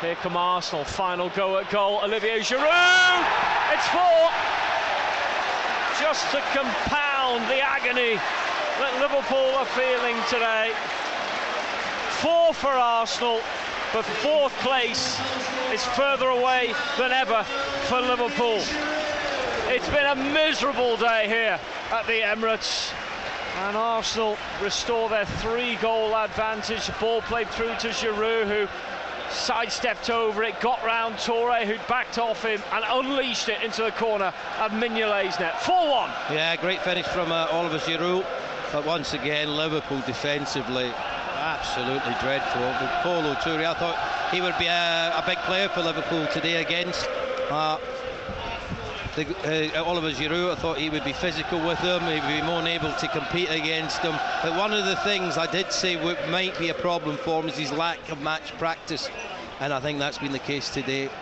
Here come Arsenal, final go at goal, Olivier Giroud! It's 4! Just to compound the agony that Liverpool are feeling today. 4 for Arsenal, but 4th place is further away than ever for Liverpool. It's been a miserable day here at the Emirates, and Arsenal restore their 3-goal advantage. The ball played through to Giroud, who sidestepped over it, got round Toure, who'd backed off him and unleashed it into the corner of Mignolet's net. 4-1. Yeah, great finish from Olivier Giroud, but once again Liverpool defensively absolutely dreadful. With Kolo Toure, I thought he would be a big player for Liverpool today against Olivier Giroud. I thought he would be physical with him, he would be more able to compete against him. But one of the things I did say might be a problem for him is his lack of match practice, and I think that's been the case today.